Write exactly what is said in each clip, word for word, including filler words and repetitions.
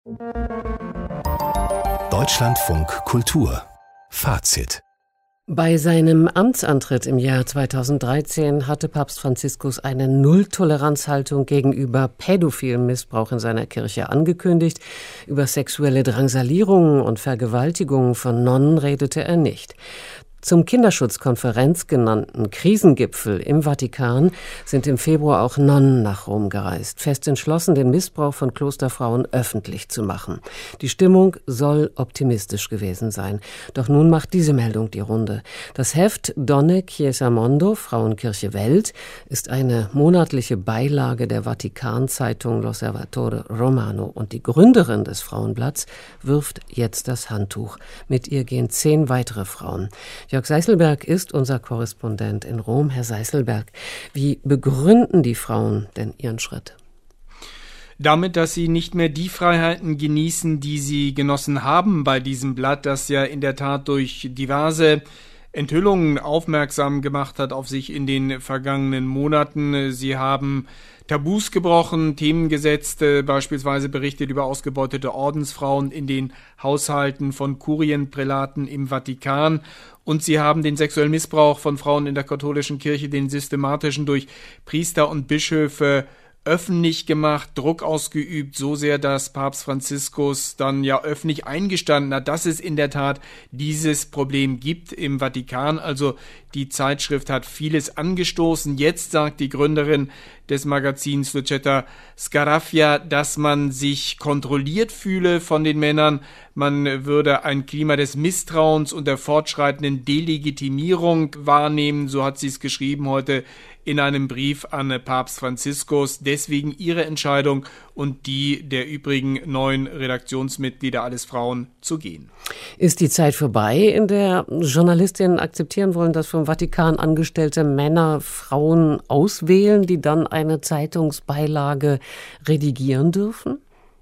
Deutschlandfunk Kultur Fazit. Bei seinem Amtsantritt im Jahr zweitausenddreizehn hatte Papst Franziskus eine Null-Toleranz-Haltung gegenüber pädophilem Missbrauch in seiner Kirche angekündigt. Über sexuelle Drangsalierungen und Vergewaltigungen von Nonnen redete er nicht. Zum Kinderschutzkonferenz genannten Krisengipfel im Vatikan sind im Februar auch Nonnen nach Rom gereist, fest entschlossen, den Missbrauch von Klosterfrauen öffentlich zu machen. Die Stimmung soll optimistisch gewesen sein. Doch nun macht diese Meldung die Runde. Das Heft Donne Chiesa Mondo, Frauenkirche Welt, ist eine monatliche Beilage der Vatikan-Zeitung L'Osservatore Romano. Und die Gründerin des Frauenblatts wirft jetzt das Handtuch. Mit ihr gehen zehn weitere Frauen. Jörg Seiselberg ist unser Korrespondent in Rom. Herr Seiselberg, wie begründen die Frauen denn ihren Schritt? Damit, dass sie nicht mehr die Freiheiten genießen, die sie genossen haben bei diesem Blatt, das ja in der Tat durch diverse Enthüllungen aufmerksam gemacht hat auf sich in den vergangenen Monaten. Sie haben Tabus gebrochen, Themen gesetzt, äh, beispielsweise berichtet über ausgebeutete Ordensfrauen in den Haushalten von Kurienprälaten im Vatikan. Und sie haben den sexuellen Missbrauch von Frauen in der katholischen Kirche, den systematischen, durch Priester und Bischöfe öffentlich gemacht, Druck ausgeübt, so sehr, dass Papst Franziskus dann ja öffentlich eingestanden hat, dass es in der Tat dieses Problem gibt im Vatikan. Also die Zeitschrift hat vieles angestoßen. Jetzt sagt die Gründerin des Magazins Lucetta Scarafia, dass man sich kontrolliert fühle von den Männern. Man würde ein Klima des Misstrauens und der fortschreitenden Delegitimierung wahrnehmen. So hat sie es geschrieben heute in einem Brief an Papst Franziskus. Deswegen ihre Entscheidung und die der übrigen neun Redaktionsmitglieder, alles Frauen, zu gehen. Ist die Zeit vorbei, in der Journalistinnen akzeptieren wollen, dass vom Vatikan angestellte Männer Frauen auswählen, die dann eine Zeitungsbeilage redigieren dürfen?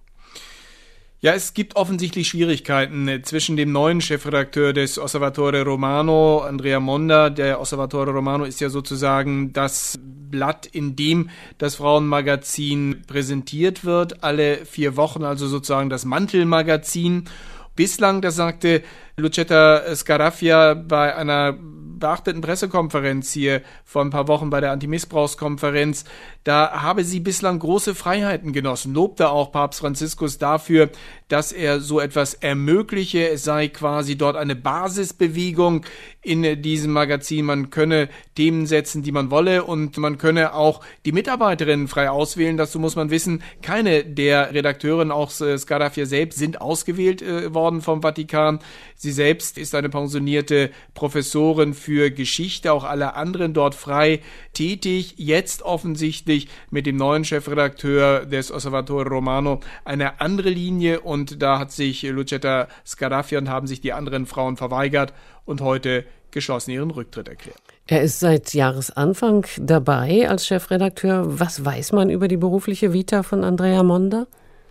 Ja, es gibt offensichtlich Schwierigkeiten zwischen dem neuen Chefredakteur des Osservatore Romano, Andrea Monda. Der Osservatore Romano ist ja sozusagen das Blatt, in dem das Frauenmagazin präsentiert wird, alle vier Wochen, also sozusagen das Mantelmagazin. Bislang, das sagte Lucetta Scarafia bei einer beachteten Pressekonferenz hier vor ein paar Wochen bei der Antimissbrauchskonferenz, da habe sie bislang große Freiheiten genossen, lobte auch Papst Franziskus dafür, dass er so etwas ermögliche. Es sei quasi dort eine Basisbewegung in diesem Magazin. Man könne Themen setzen, die man wolle, und man könne auch die Mitarbeiterinnen frei auswählen. Dazu muss man wissen, keine der Redakteurinnen, auch Scarafia selbst, sind ausgewählt äh, worden vom Vatikan. Sie selbst ist eine pensionierte Professorin für Geschichte, auch alle anderen dort frei tätig. Jetzt offensichtlich mit dem neuen Chefredakteur des Osservatore Romano eine andere Linie, und da hat sich Lucetta Scarafia und haben sich die anderen Frauen verweigert und heute geschlossen ihren Rücktritt erklärt. Er ist seit Jahresanfang dabei als Chefredakteur. Was weiß man über die berufliche Vita von Andrea Monda?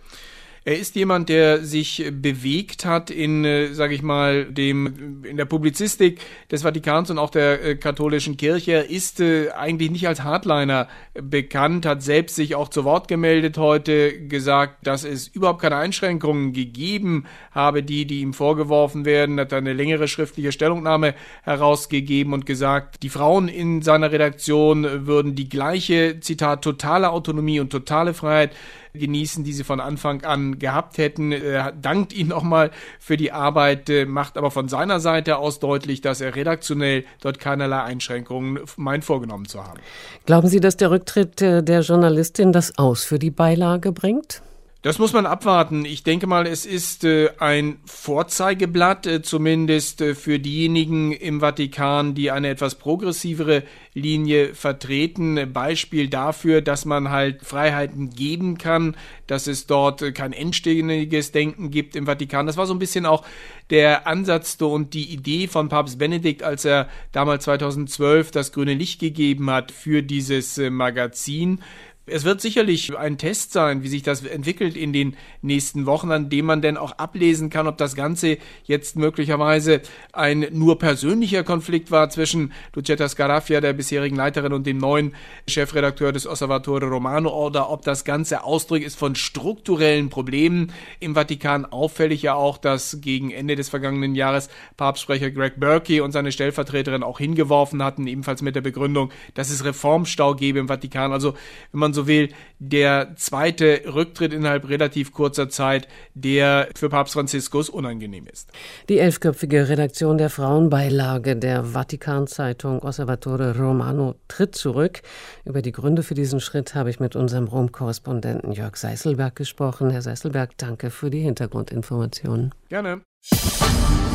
Er ist jemand, der sich bewegt hat in, äh, sage ich mal, dem in der Publizistik des Vatikans und auch der äh, katholischen Kirche. Er ist äh, eigentlich nicht als Hardliner bekannt, hat selbst sich auch zu Wort gemeldet heute, gesagt, dass es überhaupt keine Einschränkungen gegeben habe, die, die ihm vorgeworfen werden. Hat eine längere schriftliche Stellungnahme herausgegeben und gesagt, die Frauen in seiner Redaktion würden die gleiche, Zitat, totale Autonomie und totale Freiheit genießen, die sie von Anfang an gehabt hätten. Er dankt ihnen nochmal für die Arbeit, macht aber von seiner Seite aus deutlich, dass er redaktionell dort keinerlei Einschränkungen meint vorgenommen zu haben. Glauben Sie, dass der Rücktritt der Journalistin das Aus für die Beilage bringt? Das muss man abwarten. Ich denke mal, es ist äh, ein Vorzeigeblatt, äh, zumindest äh, für diejenigen im Vatikan, die eine etwas progressivere Linie vertreten. Beispiel dafür, dass man halt Freiheiten geben kann, dass es dort äh, kein endständiges Denken gibt im Vatikan. Das war so ein bisschen auch der Ansatz und die Idee von Papst Benedikt, als er damals zweitausendzwölf das grüne Licht gegeben hat für dieses äh, Magazin. Es wird sicherlich ein Test sein, wie sich das entwickelt in den nächsten Wochen, an dem man dann auch ablesen kann, ob das Ganze jetzt möglicherweise ein nur persönlicher Konflikt war zwischen Lucetta Scarafia, der bisherigen Leiterin, und dem neuen Chefredakteur des Osservatore Romano, oder ob das Ganze Ausdruck ist von strukturellen Problemen im Vatikan. Auffällig ja auch, dass gegen Ende des vergangenen Jahres Papstsprecher Greg Burke und seine Stellvertreterin auch hingeworfen hatten, ebenfalls mit der Begründung, dass es Reformstau gebe im Vatikan. Also, wenn man so will, der zweite Rücktritt innerhalb relativ kurzer Zeit, der für Papst Franziskus unangenehm ist. Die elfköpfige Redaktion der Frauenbeilage der Vatikan-Zeitung Osservatore Romano tritt zurück. Über die Gründe für diesen Schritt habe ich mit unserem Rom-Korrespondenten Jörg Seißelberg gesprochen. Herr Seißelberg, danke für die Hintergrundinformationen. Gerne.